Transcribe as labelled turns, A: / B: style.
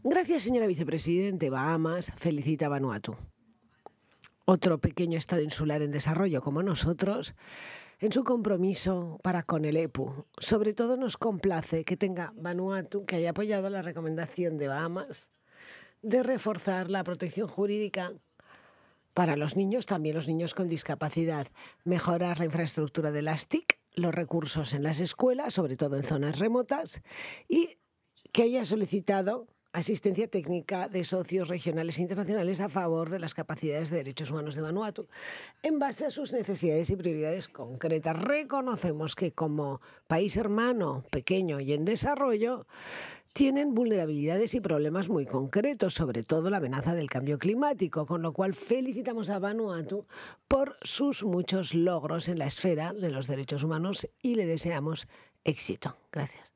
A: Gracias, señora vicepresidente. Bahamas felicita a Vanuatu, otro pequeño estado insular en desarrollo como nosotros, en su compromiso para con el EPU. Sobre todo nos complace que tenga Vanuatu, que haya apoyado la recomendación de Bahamas de reforzar la protección jurídica para los niños, también los niños con discapacidad, mejorar la infraestructura de las TIC, los recursos en las escuelas, sobre todo en zonas remotas, y que haya solicitado asistencia técnica de socios regionales e internacionales a favor de las capacidades de derechos humanos de Vanuatu, en base a sus necesidades y prioridades concretas. Reconocemos que como país hermano, pequeño y en desarrollo, tienen vulnerabilidades y problemas muy concretos, sobre todo la amenaza del cambio climático, con lo cual felicitamos a Vanuatu por sus muchos logros en la esfera de los derechos humanos y le deseamos éxito. Gracias.